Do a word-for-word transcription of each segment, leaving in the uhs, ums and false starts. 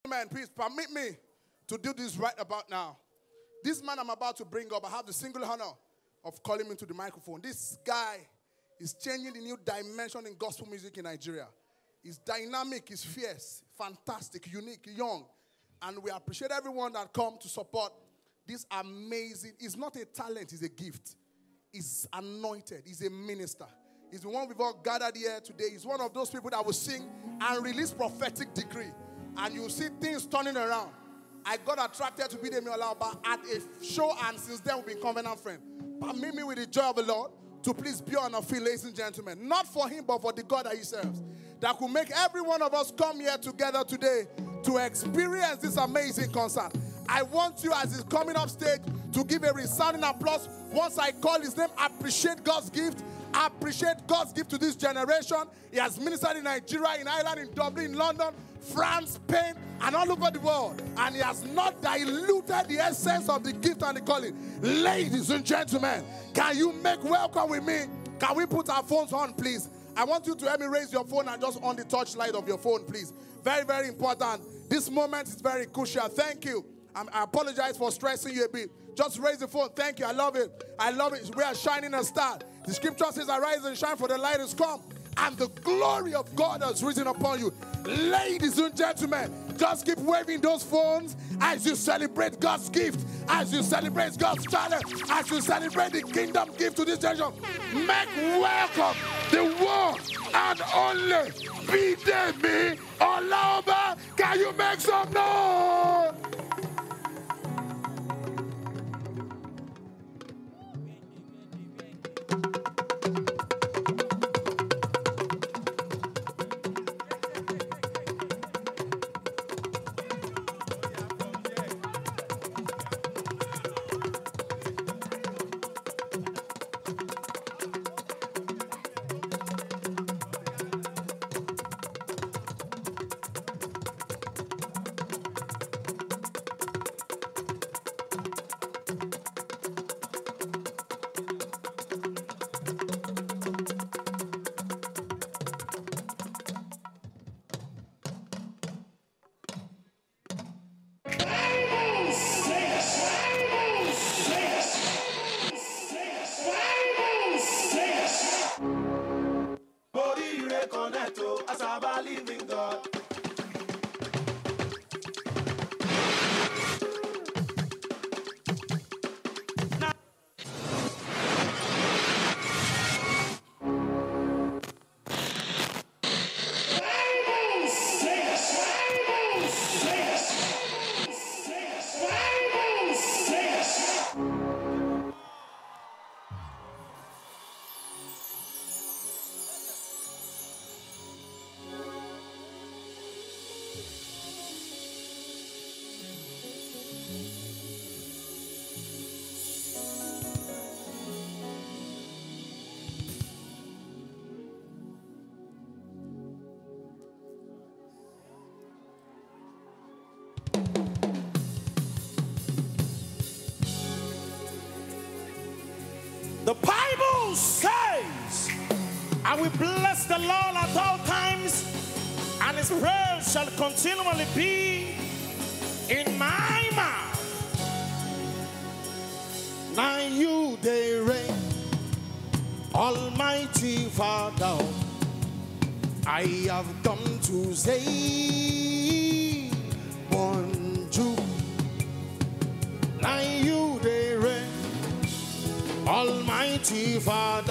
Man, please permit me to do this right about now. This man I'm about to bring up, I have the single honor of calling him to the microphone. This guy is changing the new dimension in gospel music in Nigeria. He's dynamic, he's fierce, fantastic, unique, young. And we appreciate everyone that come to support this amazing. It's not a talent, it's a gift. He's anointed, he's a minister. He's the one we've all gathered here today. He's one of those people that will sing and release prophetic decree. And you see things turning around. I got attracted to Bidemi Olauba at a show, and since then we've been covenant friends. Permit me with the joy of the Lord to please be on a field, ladies and gentlemen. Not for him, but for the God that he serves. That could make every one of us come here together today to experience this amazing concert. I want you, as he's coming up stage, to give a resounding applause. Once I call his name, appreciate God's gift. Appreciate God's gift to this generation. He has ministered in Nigeria, in Ireland, in Dublin, in London, France, Spain, and all over the world. And he has not diluted the essence of the gift and the calling. Ladies and gentlemen, can you make welcome with me? Can we put our phones on, please? I want you to help me raise your phone and just on the touch light of your phone, please. Very, very important. This moment is very crucial. Thank you. I'm, I apologize for stressing you a bit. Just raise the phone. Thank you. I love it. I love it. We are shining a star. The scripture says, arise and shine, for the light has come, and the glory of God has risen upon you. Ladies and gentlemen, just keep waving those phones as you celebrate God's gift, as you celebrate God's talent, as you celebrate the kingdom gift to this generation. Make welcome the one and only Bidemi Olauba. Can you make some noise? The Bible says, I will bless the Lord at all times, and his praise shall continually be in my mouth. Now you they reign, Almighty Father, I have come to say bonjour. Now you they reign, Almighty Father,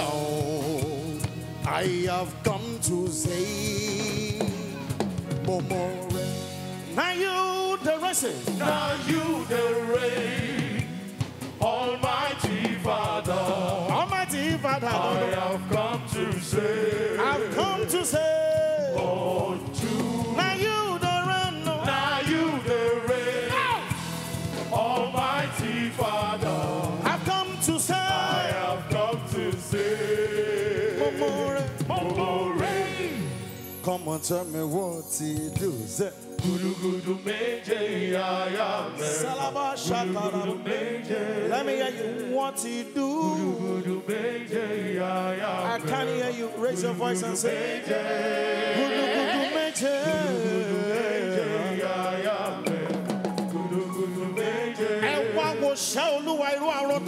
I have come to say Momore. Now you the reign, now you the reign, Almighty Father, Almighty Father, I have come to say, I've come to say bonjour. Now you the reign, now you the reign, no. Almighty Father, I've come to say, I have come to say, Momore, Momore. Come on, tell me what he do. Say, Gudu gudu meje ya ya me. Salaba shakara. Let me hear you what he do. Gudu gudu meje ya ya. I can't hear you. Raise your voice and say, Gudu gudu meje. Ya ya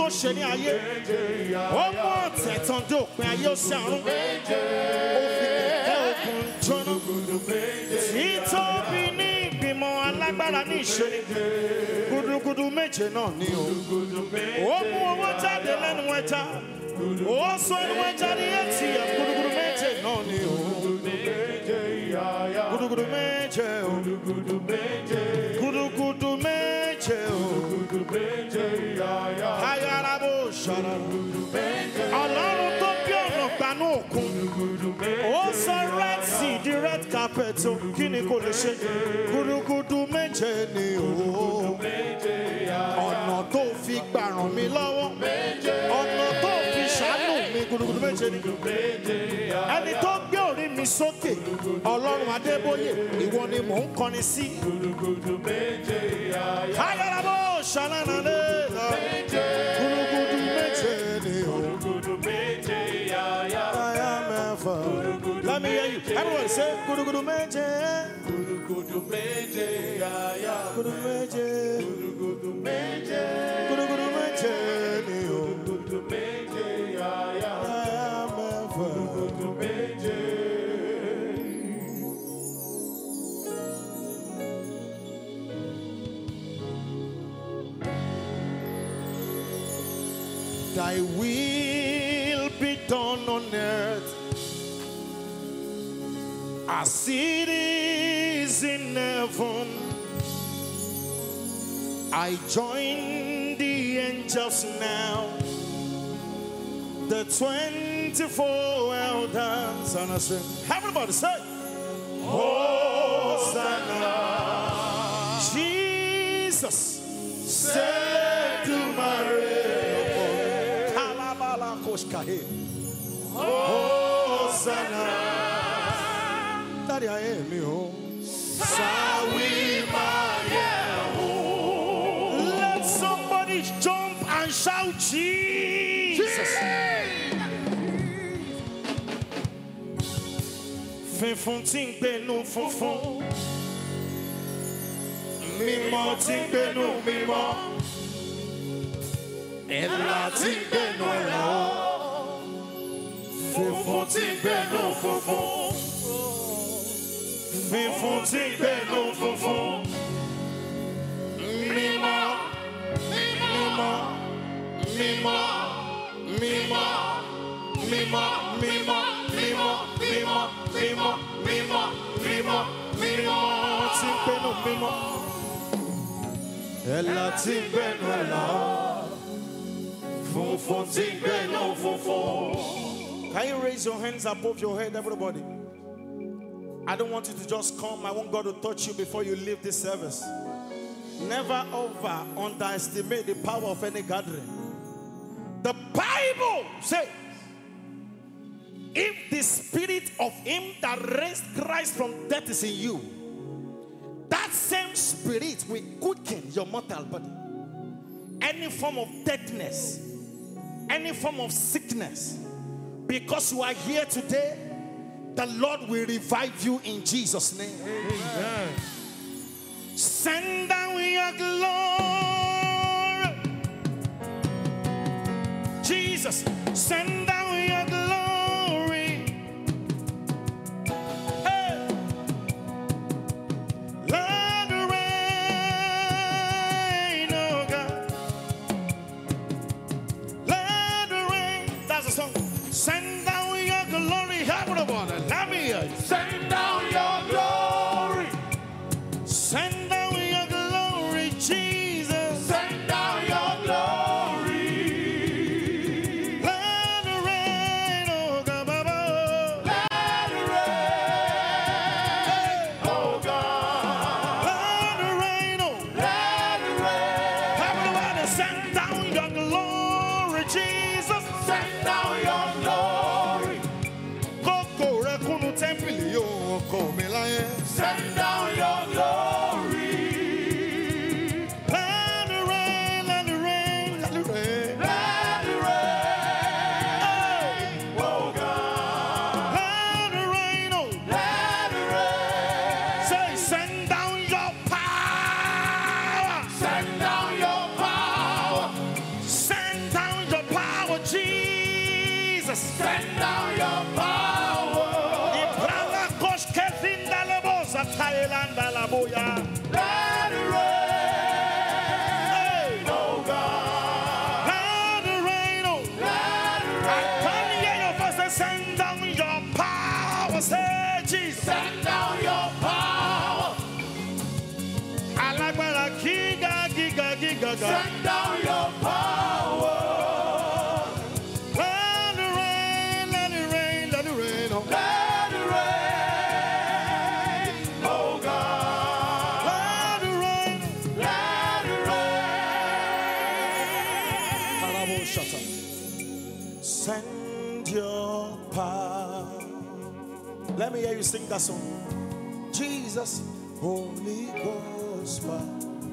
ṣe ní ayé. Ó mú ọ̀tẹ̀ tán dé òpin ayé ó sì àrùn. Ó fi kẹ̀kẹ́ ogun jóná. Títóbi ní ìgbìmọ̀ alágbára ní ìṣe. Gudugudu méje náà ni o. Ó mú owó jáde lẹ́nu ẹja. Ó sọ ẹnu ẹja ní etí ẹ̀. Gudugudu méje náà ni o. Gudugudu méje o. Gudugudu méje o. Ayarabo ṣàràrà. Ọlọ́run tó bí ọ̀nà gbanú òkun. Ó sọ red sea di red carpet o. Kí ni kò lè ṣe? Gudugudu méje ni o. Ọ̀nà tó fi gbà ràn mí lọ́wọ́. Ọ̀nà tó fi ṣàánú mi. Gudugudu méje ni. Ẹni tó gbé orí mi sókè. Ọlọ́run Adébóyè, ìwọ ni mò ń kọrin sí. Ayarabo ṣàràrà lé lọ. Gudugudu méje ni o. Let me hear you. Everyone say gudugudu méje. Gudugudu méje. Gudugudu méje. Gudugudu méje. Gudugudu méje ni o. Gudugudu méje. Gudugudu méje. Thy will be done on earth as it is in heaven. I join the angels now, the twenty-four elders, and I say, everybody say, Hosanna. Jesus, say to Mary. Hosanna. Daddy, I am you. Let somebody jump and shout Jesus. Fífún tí ń gbénú funfun. Mímọ́ tí ń gbénú mímọ́. Ẹ̀là tí ń gbénú ẹ̀là. Fífún tí ń gbénú funfun. Fífún tí ń gbénú funfun. Mímọ́, mímọ́, mímọ́, mímọ́, mímọ́, mímọ́, mímọ́, mímọ́, mímọ́, mímọ́, mímọ́, mímọ́ tí ń gbénú mímọ́. Ẹ̀là tí ń gbénú ẹ̀là. Funfun tí ń gbénú funfun. Can you raise your hands above your head, everybody? I don't want you to just come. I want God to touch you before you leave this service. Never over underestimate the power of any gathering. The Bible says, if the spirit of him that raised Christ from death is in you, that same spirit will quicken your mortal body. Any form of deadness, any form of sickness, because you are here today, the Lord will revive you in Jesus' name. Amen. Send down your glory. Jesus, send down your glory. Hey. Let it rain, oh God. Let it rain. That's the song. Send down your glory. Everyone, let me hear you. Send down your glory. Send down your glory, Jesus. Send down your glory. Let it rain, oh God, Baba. Let it rain, oh God. Let it rain, oh. Let it rain. Everybody, send down your glory, Jesus. Send down your glory. Koko rekunu tempili yo oko mi láyé. Send down your glory. Let it rain, let it rain, let it rain. Let it rain, oh God. Let it rain, oh. Let it rain. Say, send down your power. Send down your power. Send down Makosh Kevinda Lebosa Thailand Laboya. Let it rain, oh God. Let it rain, oh. Let it I come here your voice and send down your power. Say Jesus. Send down your power. Alagbara giga giga giga giga. Send down your power. Let it rain, let it rain, let it rain, oh. Let it rain, oh God. Let it rain. Let it rain. Send your power. Let me hear you sing that song. Jesus, Holy Ghost power.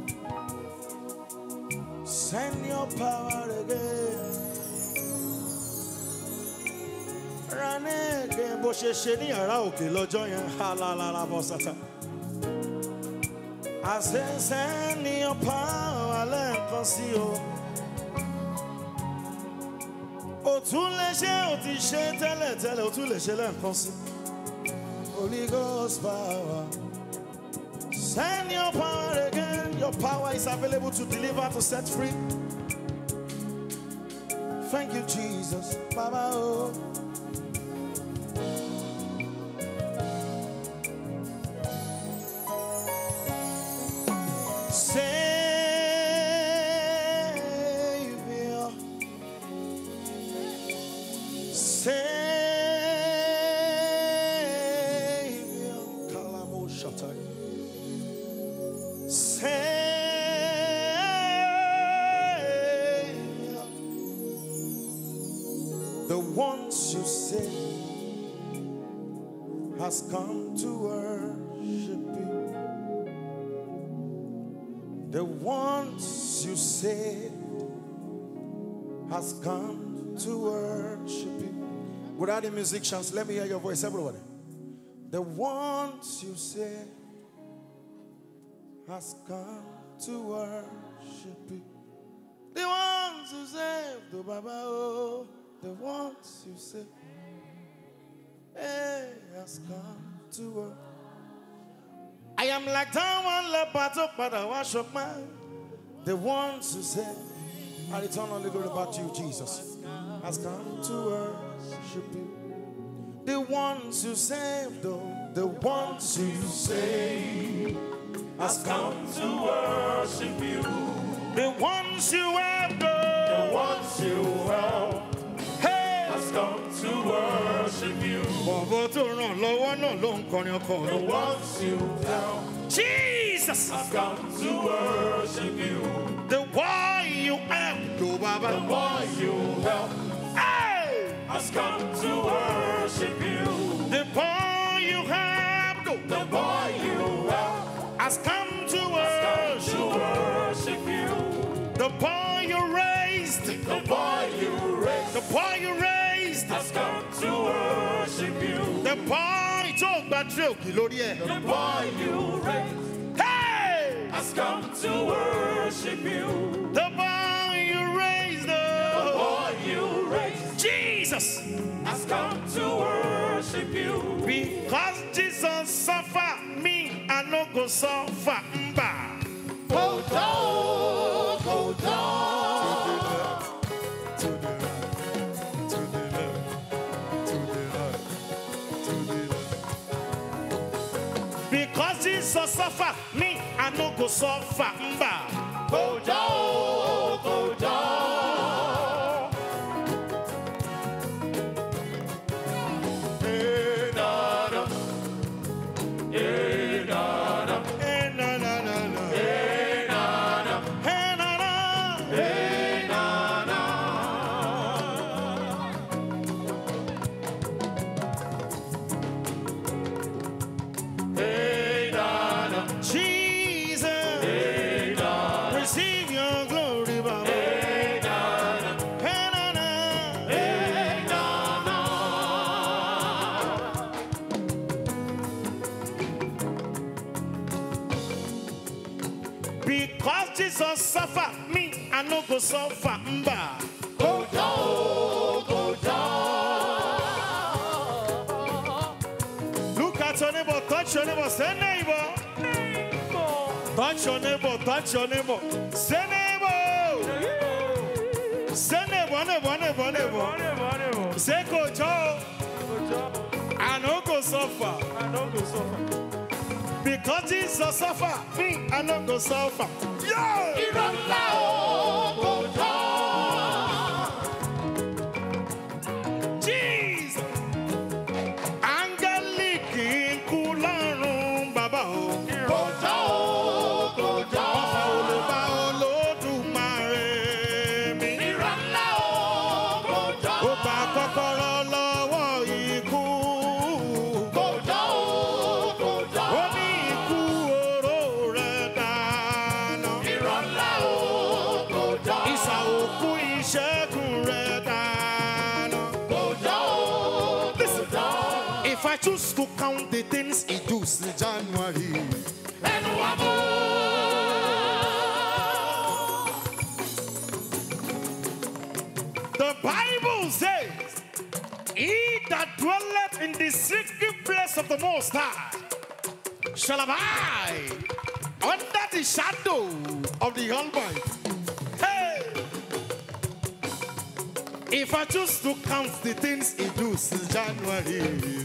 Send your power again. Run again. Bó ṣe ṣe ní yàrá òkè lọ́jọ́ yẹn. Halalala bọ́sàtà. I say send your power lẹ́ẹ̀kan sí o. O tún lè ṣe, o ti ṣe tẹ́lẹ̀ tẹ́lẹ̀, o tún lè ṣe lẹ́ẹ̀kan sí. Holy Ghost power. Send your power again. Your power is available to deliver, to set free. Thank you, Jesus. Baba, oh. Savior. Savior. Kalamo Shatai. Savior, the ones you say has come to worship you. The ones you said has come to worship you. Without the musicians, let me hear your voice, everybody. The ones you said has come to worship you. The ones who saved the Baba, oh, the ones who saved, hey, has come to worship. I am like that one leper, but I wash up man. The ones who saved, I return only glory back to you, Jesus, has come to worship you. The ones who saved, though, the ones who saved, has come to worship you. The ones you have done, The ones you help hey, has come to worship you. bọ̀bọ̀ tó ràn lọ́wọ́ náà ló ń kọrin ọkọ The rẹ̀. ones you help Jesus, has come to worship you. the boy you have, do The Baba. boy you help Hey, has come to worship you. the boy you have, do The boy you help has come to to worship. worship you. The boy you raised, The boy you raised the boy you raised, has come to worship you. the boy tó gbàdúrà òkè lórí ẹ̀. The boy you raised Hey, has come to worship you. the boy you raised, The oh, boy you raised Jesus. has come to worship you. Because Jesus suffer me, I no go suffer mba. Go down, go down. Because Jesus suffer me, I no go suffer mba. Go down, go down. Hey, na, na. Hey, na, na. Hey, na, na, na, na. Hey, na, na. Hey, na, na. Hey, na, na. Hey, na, na. Jesus, Hey, na, na. receive your glory, Baba. Hey, na, na. Hey, na, na. Hey, na, na. Because Jesus suffer me, I no go suffer mba. Go down, go down. Look at Touch your neighbor, touch your neighbor, say neighbor. Touch your neighbor, touch your neighbor, say neighbor. Say neighbor, neighbor, neighbor, neighbor. Say Kojo. I no go suffer. I don't go suffer. Because Jesus suffer, me, I no go suffer. Yo! Jesus! Angelic in Kularun Baba. Ọ̀fà olùbá Olódùmarè mi. Ó gba kọ́kọ́rọ́ lọ́wọ́ ikú. Ó ní ikú oró rẹ̀ dáná. Ìsà òkú ìṣẹ́gun rẹ̀ dáná. Listen, if I choose to count the things he does in January, the Bible says, he that dwelleth in the secret place of the Most High shall abide under the shadow of the Almighty. Hey! If I choose to count the things he does in January,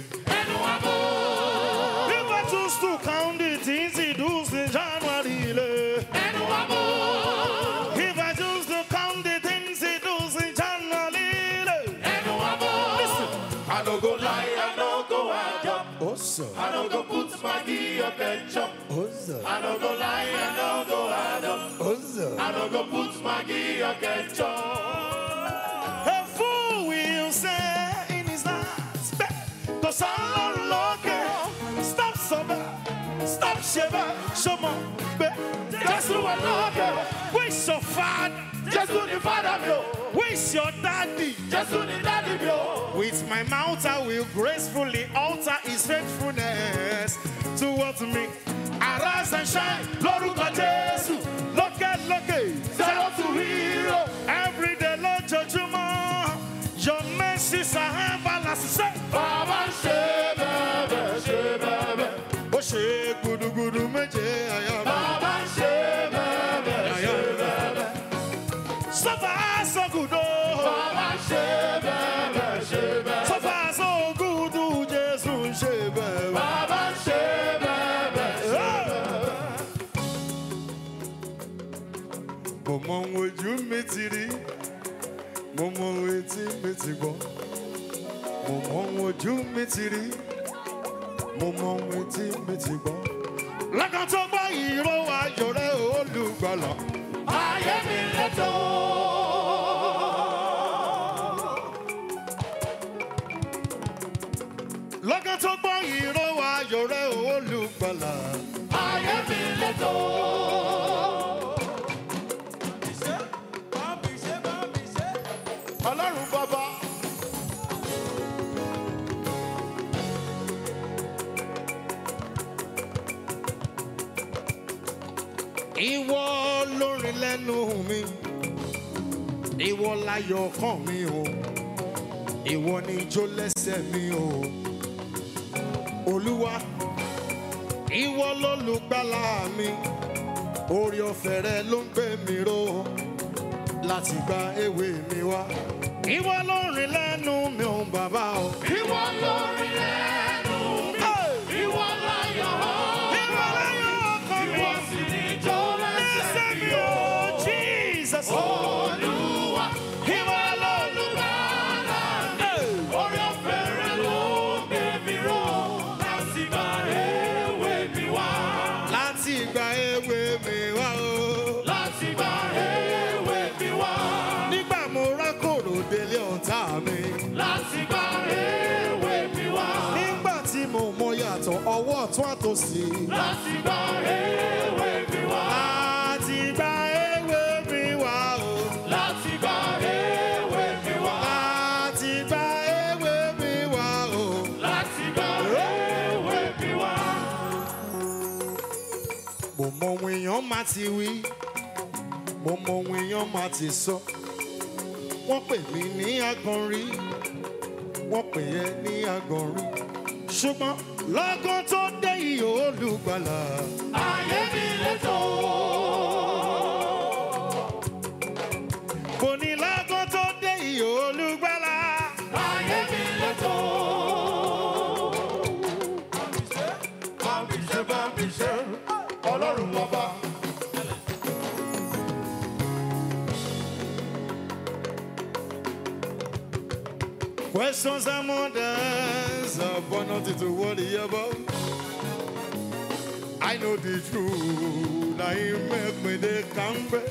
if I choose to count the things he does in January, if I choose to count the things he does in January, listen. I don't go lie, I don't go hard up. Awesome. I don't go put Maggie up and jump. Awesome. I don't go lie, I don't go hard up. Awesome. I don't go put Maggie up and jump. A fool will say in his last bed, cause I'm looking. Stop sober, stop shiver, show my bed. Just do what I do. Where's your father? Just do the father bill. Where's your daddy? Just do the daddy bill. With my mouth I will gracefully alter his faithfulness towards me. Arise and shine, Lórúkọ Jésù. Look at, look at, Zero to hero. every day, Lord Jojumọ. Your mercies are everlasting. Baba ṣe bẹ̀bẹ̀, ṣe bẹ̀bẹ̀. Ó ṣe gudugudu méje àyà. Baba ṣe bẹ̀bẹ̀, ṣe bẹ̀bẹ̀. So far so good, oh. Baba ṣe bẹ̀bẹ̀, ṣe bẹ̀bẹ̀. So far so good, oh, Jésù ṣe bẹ̀bẹ̀. Baba ṣe bẹ̀bẹ̀, ṣe bẹ̀bẹ̀. Mo mọ ohun ojú mi ti rí, mo mọ ohun etí mi ti gbọ́. Mo mọ ohun ojú mi ti rí, mo mọ ohun etí mi ti gbọ́. Lọ́kàn tó gbọ́ ìró ayọ̀ rẹ̀ olùgbàlà. Ayé mi lẹ́tọ̀. Lọ́kàn tó gbọ́ ìró ayọ̀ rẹ̀ olùgbàlà. Ayé mi lẹ́tọ̀. Ọlọ́run bàbá. Ìwọ lórin lẹ́nu mi, ìwọ láyọ̀ ọkàn mi o, ìwọ ni ijó lẹ́sẹ̀ mi o. Olúwa, ìwọ lólùgbàlà mi, orí ọ̀fẹ́ rẹ ló ń gbé mi ró láti gba èwe mi wá. Ìwọ lórin lẹ́nu mi ò bàbá o. Ìwọ lórí lẹ́nu mi. Ìwọ láyọ̀. Ìwọ láyọ̀ ọkàn mi, Ìwọ sì ní ijó lẹ́sẹ̀ lẹ́sẹ̀ mi mi o. o, Jesus. Olúwa, ìwọ lolùgbàlà mi. Orí ọ̀fẹ́ rẹ ló ń gbé mi ró láti gba èwe mi wá. Láti gba èwe mi wá o. Láti gba èwe mi wá. Nígbà mo rákòrò délé ọ̀tá mi. Láti gba èwe mi wá. Nígbà tí mo mọ yàtọ̀ ọwọ́ ọ̀tún àtòsí. Láti gba èwe mi wá. Láti gba èwe mi wá o. Láti gba èwe mi wá. Láti gba èwe mi wá o. Láti gba èwe mi wá. Mo mọ ohun èèyàn máa ti wí, mo mọ ohun èèyàn máa ti sọ. Wọ́n pè mí ní agbọ̀nrín, wọ́n pè é ní agbọ̀nrín. ṣùgbọ́n lọ́gán tó dé yìí olùgbàlà. ayé mi lẹ́tọ̀. Kò ní lọ́gán tó dé yìí olùgbàlà. ayé mi lẹ́tọ̀. bámi ṣe bámi ṣe ọlọ́run ọba. Questions and wonders upon nothing to worry about. I know the truth, I make me the camp.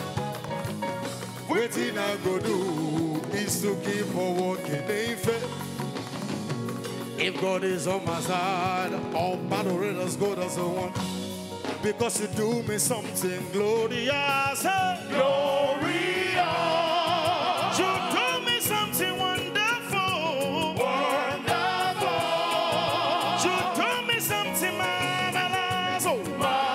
Waiting I go do is to keep on walking in faith. If God is on my side, all battle raiders go as a one. Because you do me something glorious. Glorious. You do me something wonderful. Wonderful. You do me something marvelous. Oh,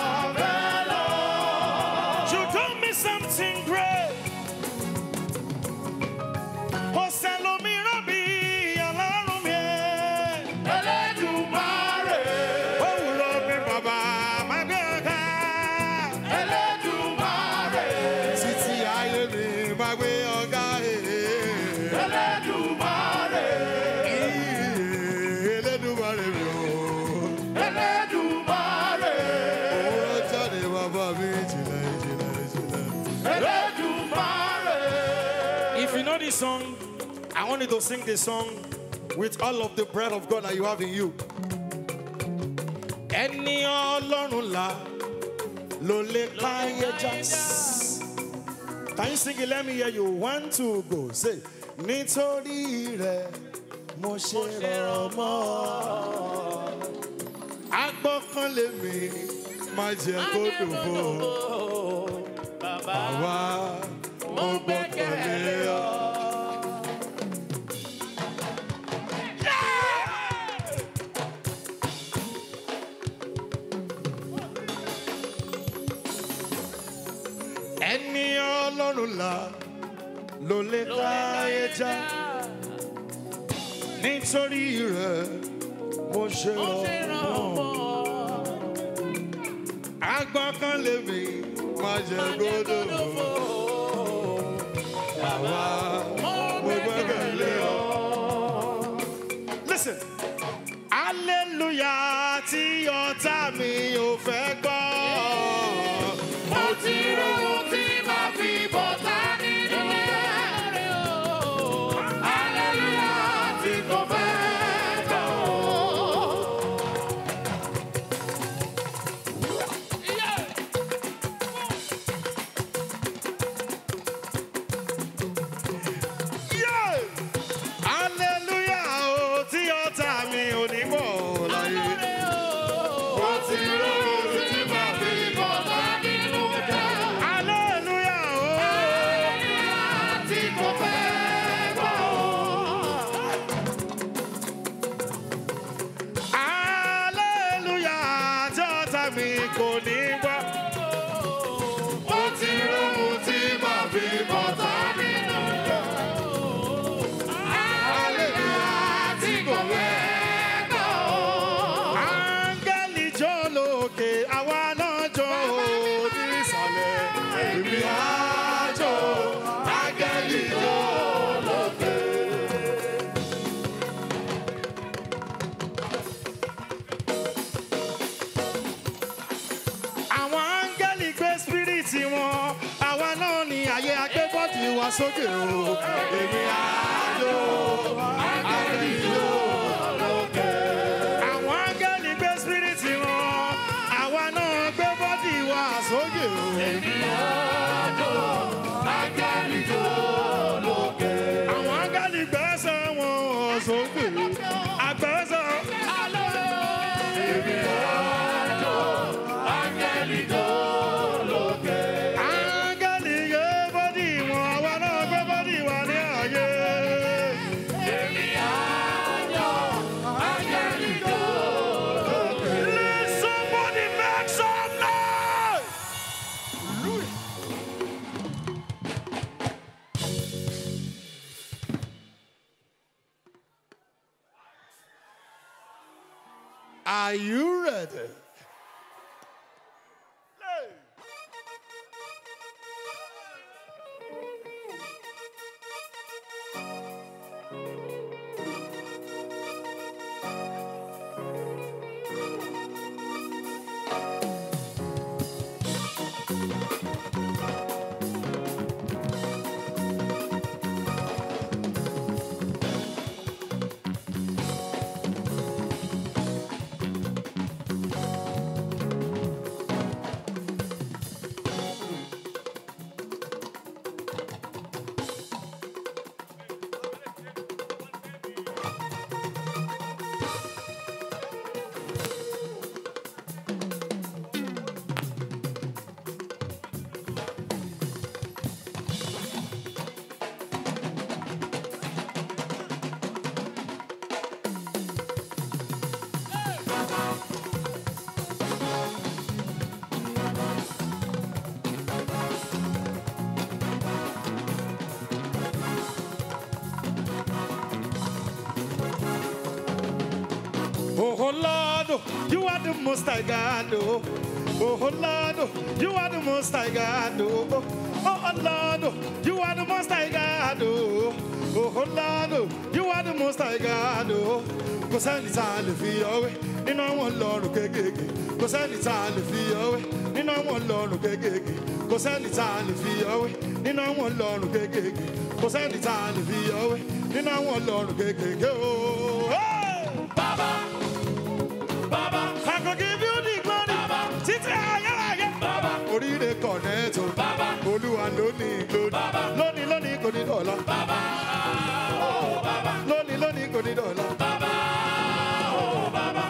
Marvelous. you do me something great. Oh, Salome Rabbi, Ọlọ́run mi. Elédùmarè. Oh, Lord, mi bàbá, má gbé ọ̀gá. Elédùmarè. Títí ayé mi, má gbé ọ̀gá. Elédùmarè. Elédùmarè mi o. Elédùmarè. Ó jáde bàbá mi jìnlẹ̀, jìnlẹ̀, jìnlẹ̀. Elédùmarè. If you know this song, I want you to sing this song with all of the breath of God that you have in you. Ẹni Ọlọ́run là ló lè láyé já. Can you sing it? Let me hear you. One, two, go. Say, nítorí rẹ̀ mo ṣe rọ̀ mọ́. Agbọ́kànlé mi má jẹ́ kó dòfo. Bàbá mo gbọ́kànlé ọ. Ẹni Ọlọ́run là ló lè láyé já. Nítorí rẹ̀ mo ṣe rọ̀ mọ́. Agbọ́kànlé mi má jẹ́ gbọ́dọ̀ mọ́. Bàbá mo gbọ́kànlé ọ. Listen, hallelujah tí ọ̀tá mi ò fẹ́ gbọ́. Mo ti rohun tí màá fi bọ́tà nínú rẹ̀ o. Hallelujah tí kò fẹ́ gbọ́ o. Yeah! Hallelujah o tí ọ̀tá mi ò ní bọ̀ láyé. Mo ti rohun tí màá fi bọ́tà nínú rẹ̀ o. Hallelujah o. Hallelujah tí kò fẹ́ gbọ́ o. Hallelujah tí ọ̀tá mi kò ní gbọ́. Mo ti rohun tí màá fi bọ́tà nínú rẹ̀ o. Hallelujah tí kò fẹ́ gbọ́ o. Áńgẹ́lì jó lókè, àwa náà jó nísàlẹ̀. Èmi á jó, áńgẹ́lì jó lókè. Àwọn áńgẹ́lì gbé spiriti wọn, àwa náà ní ayé agbébọ́dì wa sókè o. Èmi á jó, áńgẹ́lì jó lókè. Àwọn áńgẹ́lì gbé spiriti wọn, àwa náà gbé bọ́dì wa sókè o. Èmi á jó, áńgẹ́lì jó lókè. Àwọn áńgẹ́lì gbẹ́sẹ̀ wọn sókè. Àgbẹ̀sẹ̀. Èmi á jó, áńgẹ́lì jó lókè. Áńgẹ́lì gbé bọ́dì wọn, àwa náà gbé bọ́dì wa ní ayé. Èmi á jó, áńgẹ́lì jó lókè. Let somebody make some noise. Are you ready? Oh Lord, you are the most high God. Oh, oh Lord, you are the most high God. Oh, oh Lord, you are the most high God. Oh, oh Lord, you are the most high God. Oh, cause I need to feel away. You know one Lord, okay, cause I need to feel away. You know one Lord, okay, cause I need to feel away. You know one Lord, okay, cause I need to feel away. You know one Lord, okay, oh, Baba. Baba, I can give you the glory. Baba, Titi ayérayé. Baba, Orí rẹ̀ connect o. Baba, Olúwa ló ní glory. Baba, Lónìí lónìí kò ní dọ̀la. Baba, oh Baba, Lónìí lónìí kò ní dọ̀la. Baba, oh Baba.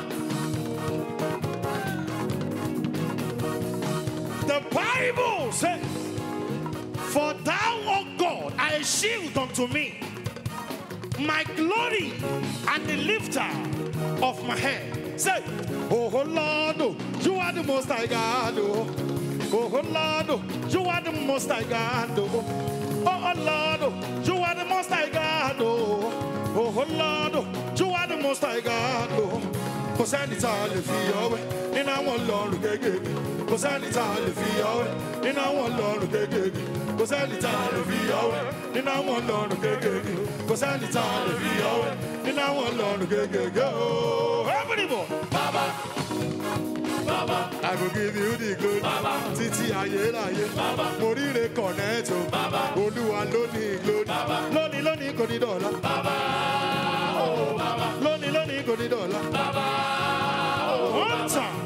The Bible says, "For thou, O God, art a shield unto me, my glory and the lifter of my head." Say, oh Lord, you are the most high God. Oh Lord, you are the most high God. Oh Lord, you are the most high God. Oh Lord, you are the most high God. Kò sẹ́ni tá a lè fi ọwẹ́ nínú àwọn Ọlọ́run kéékèèké. Kò sẹ́ni tá a lè fi ọwẹ́ nínú àwọn Ọlọ́run kéékèèké. Kò sẹ́ni tá a lè fi ọwẹ́ nínú àwọn Ọlọ́run kéékèèké. Kò sẹ́ni tá a lè fi ọwẹ́ nínú àwọn Ọlọ́run kéékèèké. Everybody, Baba, Baba, I will give you the glory. Baba, Títí ayérayé. Baba, Mo ríre connect o. Baba, Olúwa ló ní glory. Baba, Lónìí lónìí kò ní dọ̀la. Baba, oh Baba, Lónìí lónìí kò ní dọ̀la. Baba, oh One time.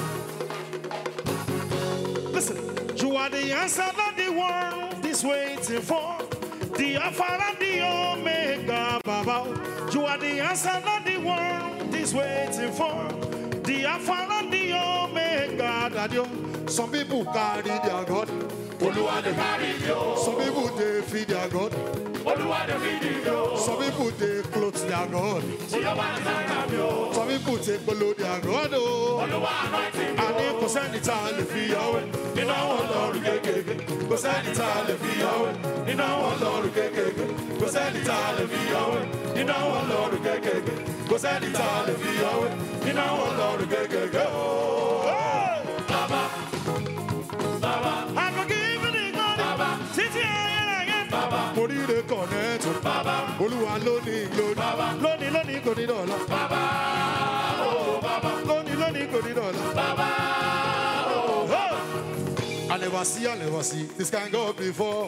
Listen, you are the answer that the world is waiting for. The Alpha and the Omega, Baba. You are the answer that the world is waiting for. The Alpha and the Omega, Daddy. Some people carry their God. Olúwa dey carry you. Some people they feed their God. Olúwa dey feed you. Some people they clothe their God. Jehovah dey carry you. Some people they below their God. Oh. Olúwa anointing you. Àní kò sẹ́ni tá a lè fi ọwẹ́ nínú àwọn Ọlọ́run kéékèèké. Kò sẹ́ni tá a lè fi ọwẹ́ nínú àwọn Ọlọ́run kéékèèké. Kò sẹ́ni tá a lè fi ọwẹ́ nínú àwọn Ọlọ́run kéékèèké. Kò sẹ́ni tá a lè fi ọwẹ́ nínú àwọn Ọlọ́run kéékèèké. Baba, Baba, I will give you the glory. Baba, Títí ayérayé. Baba, Mo ríre connect o. Baba, Olúwa ló ní glory. Baba, Lónìí lónìí kò ní dọ̀la. Baba, oh Baba, Lónìí lónìí kò ní dọ̀la. Baba, oh Baba. I never see, I never see this kind God before.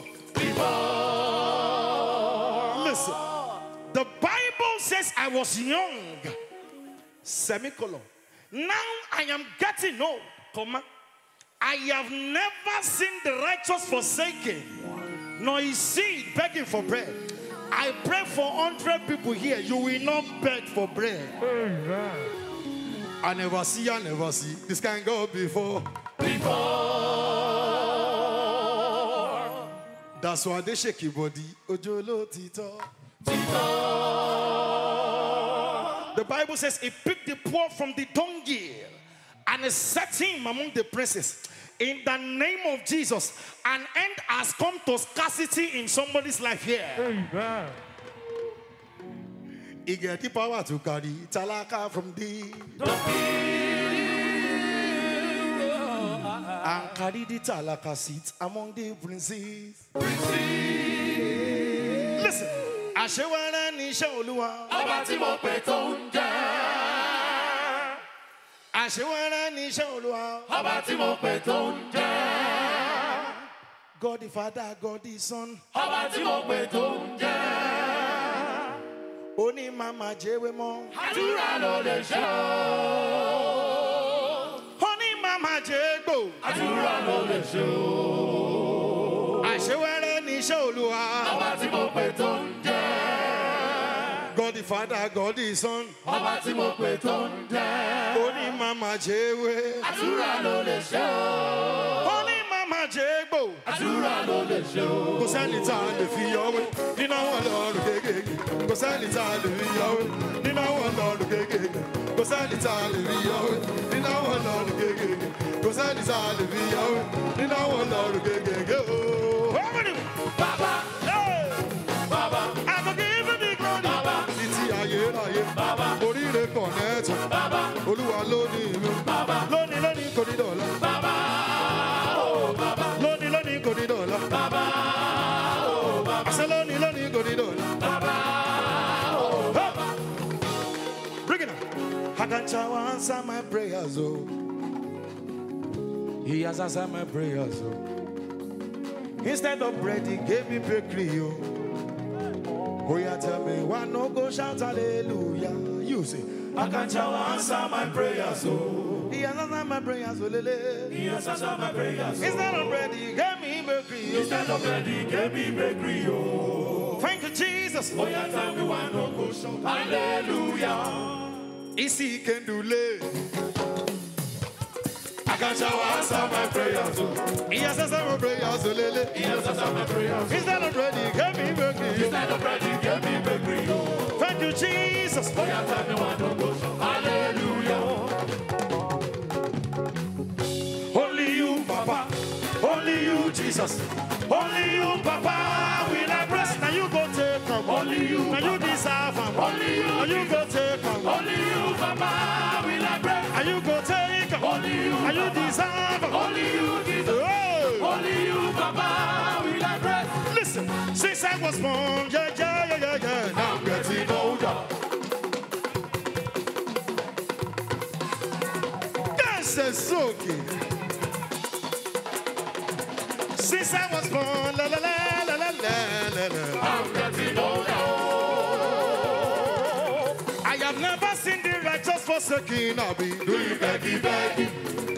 Listen, the Bible says I was young, semicolon. Now I am getting old, comma. I have never seen the righteous forsaken, nor his seed begging for bread. I pray for hundred people here. You will not beg for bread. I never see, I never see this kind God before. That's why they shake your body. Ojolo Tito. The Bible says he picked the poor from the dunghill and he set him among the princes. In the name of Jesus, an end has come to scarcity in somebody's life here. Amen. He get the power to carry Talaka from thee. And carry the Talaka seat among the princes. Listen. Ashewara ni Shaoluwa. Ọba tí mo pè tó ń jẹ́. Ashewara ni Shaoluwa. Ọba tí mo pè tó ń jẹ́. God the Father, God the Son. Ọba tí mo pè tó ń jẹ́. Oni mama jewe mo. Àdúrà ló lè ṣe o. Oni mama jegbo. Àdúrà ló lè ṣe o. Ashewara ni Shaoluwa. Ọba tí mo pè tó ń jẹ́. God the Father, God the Son. Ọba tí mo pè tó ń jẹ́. Oni mama jewe. Àdúrà ló lè ṣe o. Oni mama jegbo. Àdúrà ló lè ṣe o. Kò sẹ́ni tá a lè fi yọwé nínú àwọn ọlọ́run kéékèèké. Kò sẹ́ni tá a lè fi yọwé nínú àwọn ọlọ́run kéékèèké. Kò sẹ́ni tá a lè fi yọwé nínú àwọn ọlọ́run kéékèèké. Kò sẹ́ni tá a lè fi yọwé nínú àwọn ọlọ́run kéékèèké. Bàbá, bàbá, I go give you the glory. bàbá, Títí ayérayé. Oríire kọ̀nẹ́ẹ̀tì. Olúwa lónìí mi. Lónìí lónìí kò ní dọ̀la. bàbá, oh bàbá, Lónìí lónìí kò ní dọ̀la. bàbá, oh bàbá, Àṣẹ lónìí lónìí kò ní dọ̀la. bàbá, oh bàbá. Bring it up. Hakancha will answer my prayers, oh. He has answered my prayers, oh. Instead of bread, he gave me bakery, oh. Oh, yeah, tell me, why no go shout hallelujah? You say, Hakancha will answer my prayers, oh. he has answered my prayers, oh, lele. He has answered my prayers, Instead of bread, he gave me bakery, oh. Instead of bread, he gave me bakery, oh. Thank you, Jesus. Oh, yeah, tell me why no go shout hallelujah. Isi can do lay. Hakancha will answer my prayers, oh. He has answered my prayers, oh, lele. He has answered my prayers. Instead of bread, he gave me bakery. Instead of bread, he gave me bakery, oh. Thank you, Jesus. Oh, yeah, tell me why no go shout hallelujah. Only you, Papa. Only you, Jesus. Only you, Papa. Will I bless? Now you go take from. Only you, Now you deserve them. Only you, Now you go take from. Only you, Papa, will I pray. Now you go take them. Only you, Now you Papa. deserve them. Only you, Jesus. Oh. Only you, Papa, will I pray. Listen, since I was born, yeah, yeah, yeah, yeah, yeah. Now I'm getting older. this is okay. Since I was born, la la la la la la la la. I'm getting older. I have never seen the righteous forsaken, I'll be doing Becky, Becky.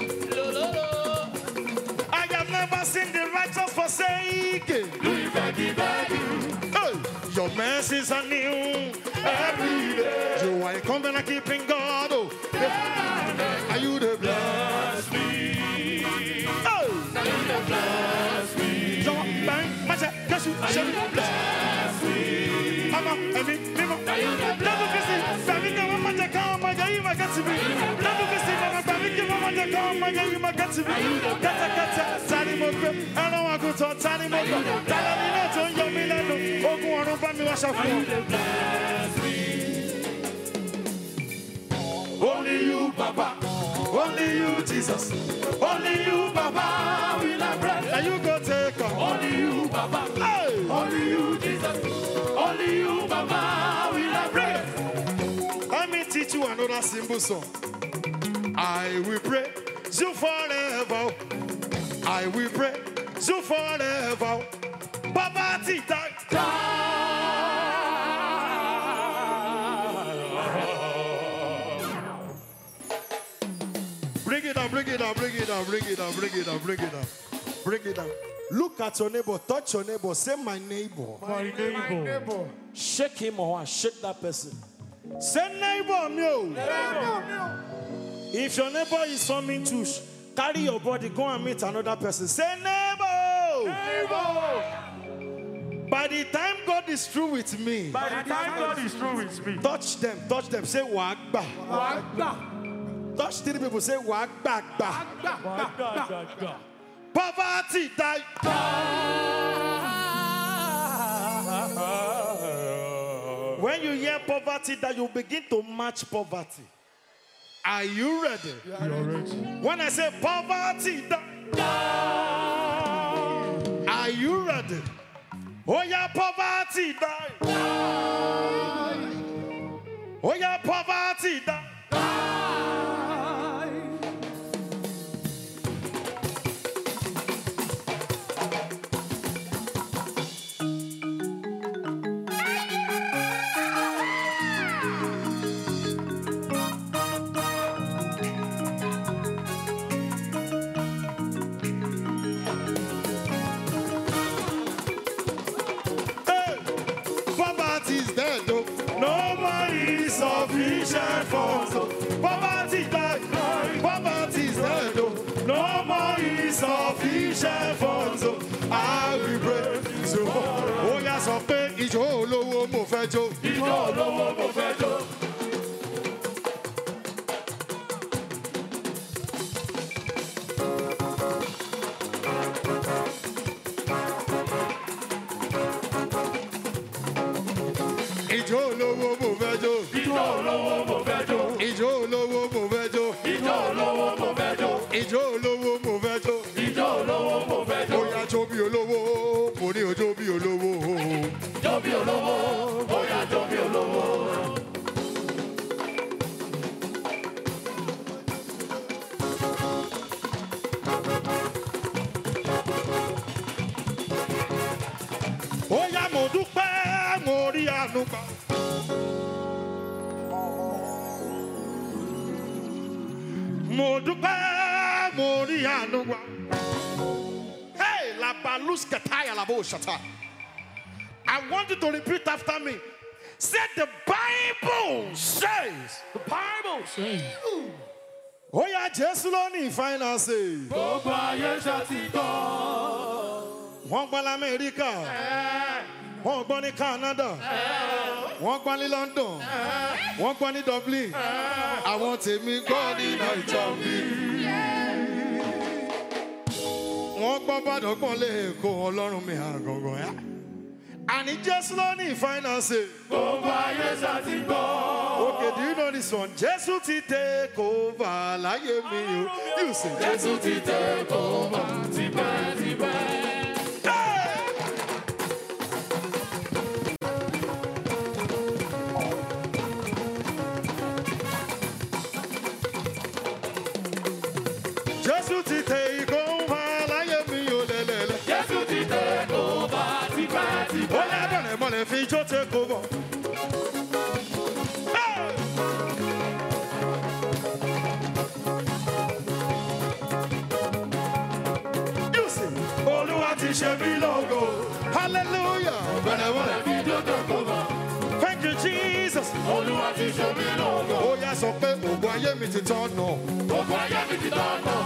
I have never seen the righteous forsaken. Doing Becky, Becky. Hey, your mercies are new every day. You are a covenant keeping God. Oh, are you the blessed? Bless me. Oh, Now you the bless me. your bank, my check, cash you, Now show you me. the bless me. I'm a, I mean, Nemo. Now you the Never bless visit, Sammy, come on, my check, come on, you might get to me. Never visit, Mama, Sammy, come on, my check, come on, you might get to me. Kata, kata, tani mo pe, I don't want to talk, tani mo pe. Tala ni no to yo mi lenu, ogun ọ̀run bá mi wá ṣàfihàn. Only you, Papa. Only you, Jesus. Only you, Papa, will I pray. Now you go take off. Only you, Papa. Hey! Only you, Jesus. Only you, Papa, will I pray. Let me teach you another simple song. I will pray you forever. I will pray you forever. Papa Tita. Bring it down, bring it down, bring it down, bring it down, bring it down, bring it down. Bring it down. Look at your neighbor, touch your neighbor, say my neighbor. My neighbor. Shake him or shake that person. Say neighbor, me. If your neighbor is coming to sh- carry your body, go and meet another person. Say neighbor. Neighbor. By the time God is through with me, By the time God is through with me. touch them, touch them. Say wagba. Touch three people. Say wagba. Poverty die. When When you hear poverty, that you begin to match poverty. Are you ready? You are ready. When I say poverty, die. Are you ready? Oh yeah, poverty, die. Oh yeah, poverty, die. Sufficient funds, poverty died, poverty is dead, no more insufficient funds. I will pray tomorrow. Oh yes, I pay. Ijo olowo mo fẹ́ jó. Ijo olowo mo fẹ́ jó. Ijo olowo mo fẹ́ jó. Ijo olowo mo fẹ́ jó. Ijo olowo mo fẹ́ jó. Ijo olowo mo fẹ́ jó. Ijo olowo mo fẹ́ jó. Ijo olowo mo fẹ́ jó. Bóyá jó bí olówó, mo ní o jó bí olówó. Jó bí olówó, bóyá jó bí olówó. Bóyá mo dúpẹ́, mo rí àánú gbà. Mo dúpẹ́, mo rí àánú gbà. Hey, la balus kataya la bo shata. I want you to repeat after me. Say the Bible says. The Bible says. Oh yeah, Jésù ló ní finances. Gbogbo ayé ṣàtìgbọ́. Wọ́n gbọ́ l'Amẹ́ríkà. Wọ́n gbọ́ ní Canada. Wọ́n gbọ́ ní London. Wọ́n gbọ́ ní Dublin. Àwọn tèmi gbọ́ ní Nàìjíríà. Wọ́n gbọ́ bàdàn gbọ́n lé Èkó Ọlọ́run mi àgọ̀gọ̀ yá. Àní Jésù ló ní finances. Gbogbo ayé ṣàtìgbọ́. Okay, do you know this one? Jésù ti take over láyé mi o. You say Jésù ti take over tipẹ́ tipẹ́. Jésù ti take over láyé mi o lẹ́lẹ́lẹ́. Jésù ti take over tipẹ́ tipẹ́. Ó yá bẹ̀rẹ̀ mọ́lẹ̀ fi ijó take over. Hey! You sing. Olúwa ti ṣe mí lógo. Hallelujah. Bẹ̀rẹ̀ mọ́lẹ̀ fi ijó take over. Thank you, Jesus. Olúwa ti ṣe mí lógo. Ó yá sọ pé ògùn ayé mi ti tán nù. Gbogbo ayé mi ti tán náà.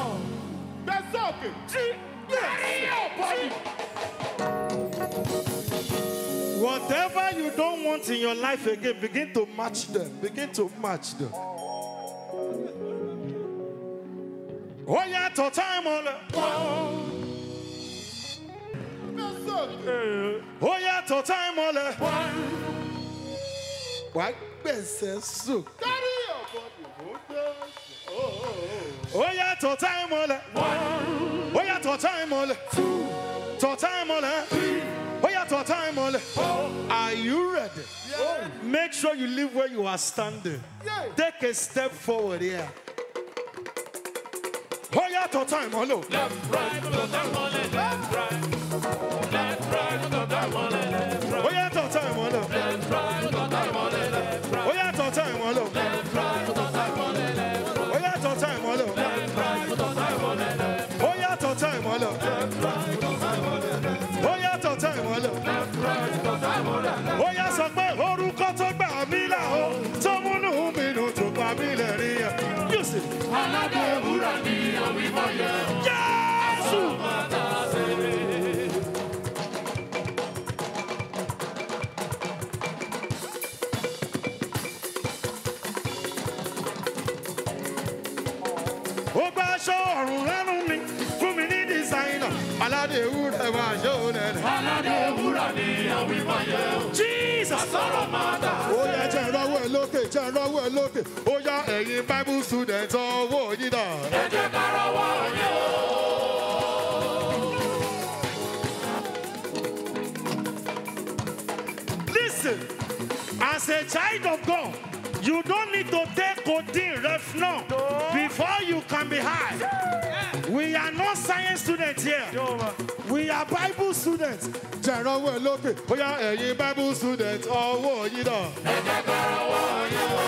Whatever you don't want in your life again, begin to match them. Begin to match them. Oh yeah, to time on it. Oh yeah, to time on it. Why? So. Oh yeah, to time on it. Oh yeah, to time on it. To time on it. Oh yeah, to time on it. Are you ready? Yeah. Make sure you live where you are standing. Yeah. Take a step forward here. Oh yeah, to time on it. Left, right, to time on it. Left, right. Left, right, to time on it. Left, right. Oh yeah, to time on it. Left, right, to time on it. Left, right. Oh yeah, to time on it. Left, right, to time on it. Left, right. Oh yeah, to time on it. Left, right, to time on it. Left, Oh yeah, to time on it. right, to time on it. Left, Oh yeah, to time on it. left, right, to time on it. Ó yá sọ pé orúkọ tó gbà mí là ó tó múnú mi dùn tó pa mí lẹ́rìn yẹn. You see. Aládé wúrà ni àwímọ̀ yẹn. Jésù. Bàtà ṣeré. Ó gbà aṣọ ọ̀run lẹ́nu mi fún mi ní dísáínà. Àlá aládé ewúrẹ́ máa ṣe òun ẹ̀. aládé ewúrẹ́ ni àwọn ìmọ̀ye o. Jesus. Àsọ̀rọ̀ máa dà. Ó yá jẹ́ ìrànwọ́ ẹ̀ lókè jẹ́ ìrànwọ́ ẹ̀ lókè. Ó yá ẹ̀yin Bible student ọwọ́ yín dà. Ẹ jẹ́ ká rọwọ́ yín o. Listen, as a child of God, you don't need to take codeine ref now before you can be high. We are not science students here. We are Bible students. Jẹ́ ìrànwọ́ ẹ̀ lókè. Ó yá ẹ̀yin Bible student ọwọ́ yín dà. Ẹ jẹ́ ká rọwọ́ yín o.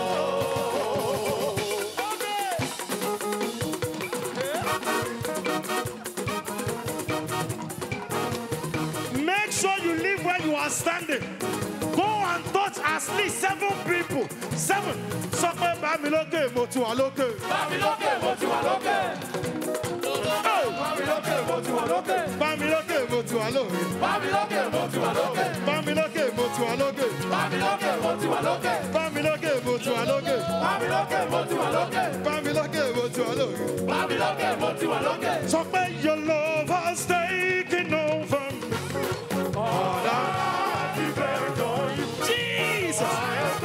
Make sure you leave where you are standing. Go and touch at least seven people. Seven. Sọ pé bá mi lókè, mo ti wà lókè. Bá mi lókè, mo ti wà lókè. Bá mi lókè, mo ti wà lókè. Bá mi lókè mo ti wà lókè. Bá mi lókè, mo ti wà lókè. Bá mi lókè mo ti wà lókè. Bá mi lókè, mo ti wà lókè. Bá mi lókè mo ti wà lókè. Bá mi lókè, mo ti wà lókè. Bá mi lókè mo ti wà lókè. Bá mi lókè, mo ti wà lókè. Sọ pé your love has taken over. Ọ̀dà ìfẹ́ jọ yìí. Jesus.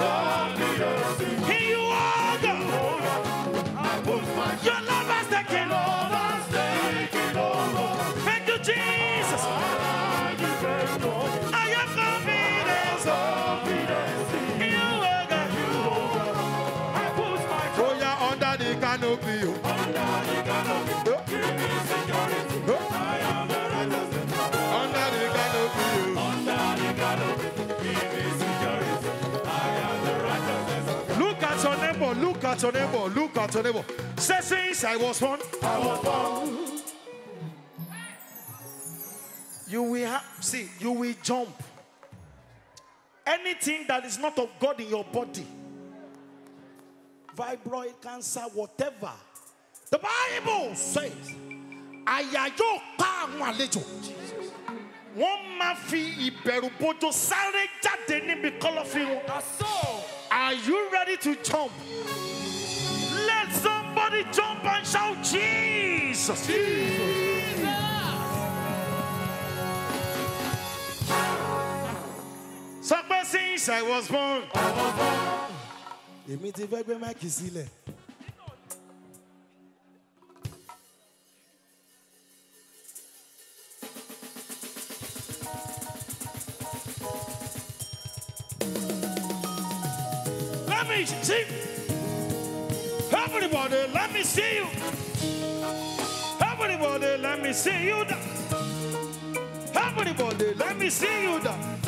Here you are, God. Your love has taken over. Thank you, Jesus. I have confidence. In you, oh God. I put my Oh yeah, under the canopy. under the canopy. Give me security. I am the righteousness. Under the canopy. Under the canopy. Give me security. I am the righteousness. Look at your neighbor. Look at your neighbor. Look at your neighbor. Say, since I was born, I was born. You will have, see, you will jump. Anything that is not of God in your body, fibroid, cancer, whatever. The Bible says, àyà yóò pa àwọn àlejò. Wọ́n máa fi ìbẹ̀rù bójó sáré jáde níbi kọ́lọ́fín wọn. Are you ready to jump? Let somebody jump and shout Jesus. Jesus. So since I was born. Èmi ti fẹ́ gbé máìkì sílẹ̀. Let me see. Everybody, let me see you. Everybody, let me see you. Everybody, let me see you.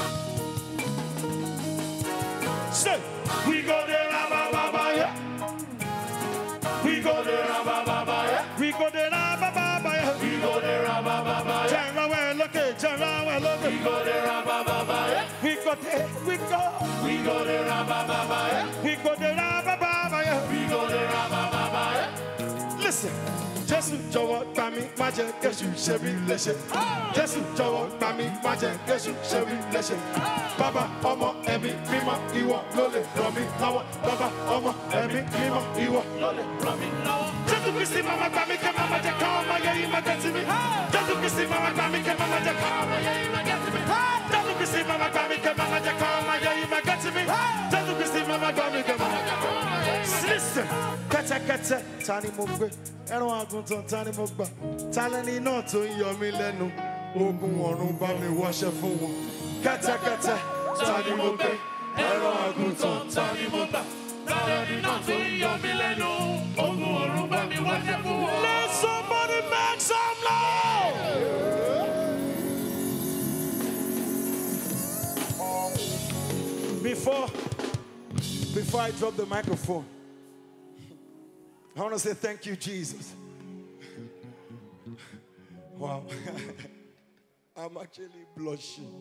Say, we go there, ba ba ba yeah. We go there, ba ba ba yeah. We go there, ba ba ba yeah. We go there, ba ba ba yeah. Turn around, look at, turn around, look at. We go there, ba ba ba yeah. We go there, we go. We go there, ba ba ba yeah. We go there, ba ba ba yeah. We go there, ba ba ba yeah. Listen. Jésù jọ̀wọ́ gbà mí má jẹ́ kéṣù ṣe mí léṣe. Jésù jọ̀wọ́ gbà mí má jẹ́ kéṣù ṣe mí léṣe. Bàbá ọmọ ẹ̀mí mímọ́ ìwọ ló lè ràn mí lọ́wọ́. Bàbá ọmọ ẹ̀mí mímọ́ ìwọ ló lè ràn mí lọ́wọ́. Jésù Kristi màmá gbà mí kẹ́ màmá jẹ́ ká ọmọ yẹ yìí má gẹ̀ sí mi. Jésù Kristi màmá gbà mí kẹ́ màmá jẹ́ ká ọmọ yẹ yìí má gẹ̀ sí mi. Jésù Kristi màmá gbà mí kẹ́ màmá jẹ́ ká ọmọ yẹ yìí má gẹ̀ sí mi. Jésù Kristi màmá gbà mí kẹ́ màmá jẹ́ ká ọmọ yẹ yìí má gẹ̀ sí mi. Listen, kẹ́tẹ́kẹ́tẹ́ ta ni mo gbé ẹran àgùntàn ta ni mo gbà ta lẹ́ni náà tó ń yọ mí lẹ́nu ogun ọ̀run bá mi wáṣẹ́ fún wọn kẹ́tẹ́kẹ́tẹ́ ta ni mo gbé ẹran àgùntàn ta ni mo gbà ta lẹ́ni náà tó ń yọ mí lẹ́nu ogun ọ̀run bá mi wáṣẹ́ fún wọn. Let somebody make some noise. Before, before I drop the microphone, I want to say thank you, Jesus. Wow. I'm actually blushing.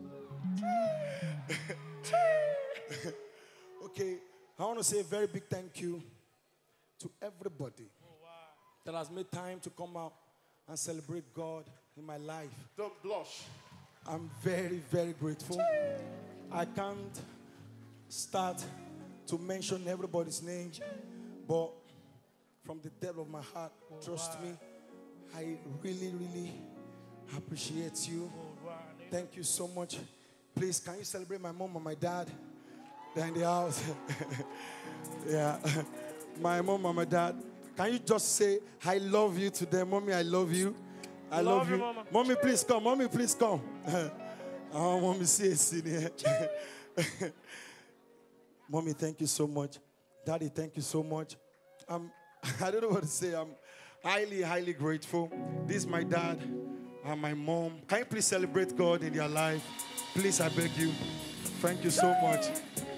Okay, I want to say a very big thank you to everybody that has made time to come out and celebrate God in my life. Don't blush. I'm very, very grateful. I can't start to mention everybody's name, but from the depth of my heart, trust me, I really, really I appreciate you. Thank you so much. Please, can you celebrate my mom and my dad? They're in the house. Yeah. My mom and my dad. Can you just say, I love you to them? Mommy, I love you. I love, Love you, you. Mama. Mommy, please come. Mommy, please come. Oh, mommy, see a scene here. Mommy, thank you so much. Daddy, thank you so much. Um, I don't know what to say. I'm highly, highly grateful. This is my dad and my mom. Can you please celebrate God in their life? Please, I beg you. Thank you so much.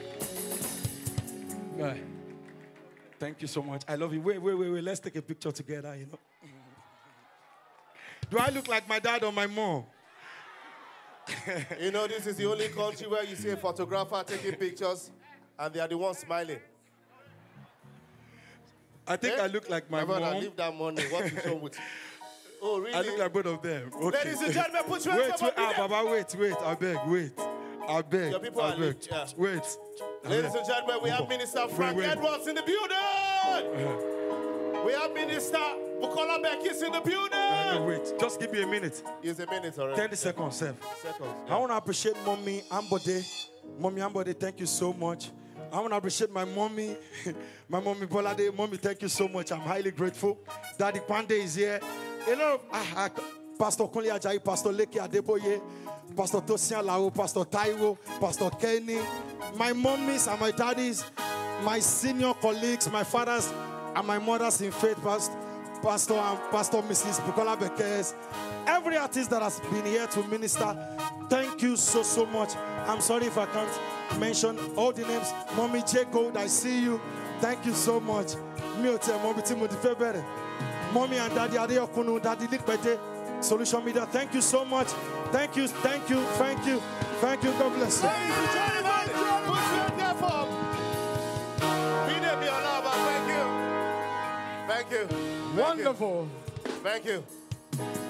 Right. Thank you so much. I love you. Wait, wait, wait, wait. Let's take a picture together, you know. Do I look like my dad or my mom? You know, this is the only country where you see a photographer taking pictures and they are the ones smiling. I think Eh? I look like my Never mom. leave that money. What is wrong with you? Oh, really? I look like both of them. Okay. Ladies and gentlemen, put your Wait, hands wait, up. ah, Baba, wait, wait. I beg, wait. I beg. Your people I are beg. lit, yeah. Wait. I Ladies beg. and gentlemen, we have Minister Frank wait. Edwards in the building. We have Minister Bukola Bekis in the Uh, building. no, wait. Just give me a minute. It's a minute already. thirty seconds, sir. Seconds. I want to appreciate Mommy Ambode. Mommy Ambode, thank you so much. I want to appreciate my mommy, my mommy Bolade. Mommy, thank you so much. I'm highly grateful. Daddy Pande is here. You know, ah, ah, Pastor Kunle Ajayi, Pastor Leke Adeboye, Pastor Tosian Lao, Pastor Taiwo, Pastor Kenny, my mommies and my daddies, my senior colleagues, my fathers and my mothers in faith, Pastor, Pastor and Pastor Missus Bukola Bekes, every artist that has been here to minister, thank you so, so much. I'm sorry if I can't mention all the names. Mommy J. Gold, I see you. Thank you so much. Mommy Timothy Febere. Mommy and Daddy Adeokunu, Daddy Likbete, Solution Media. Thank you so much. Thank you, thank you, thank you, thank you. God bless you. Ladies and gentlemen, put your hands there for Bide Biolaba. Thank you. Thank you. Thank you. Wonderful. Thank you.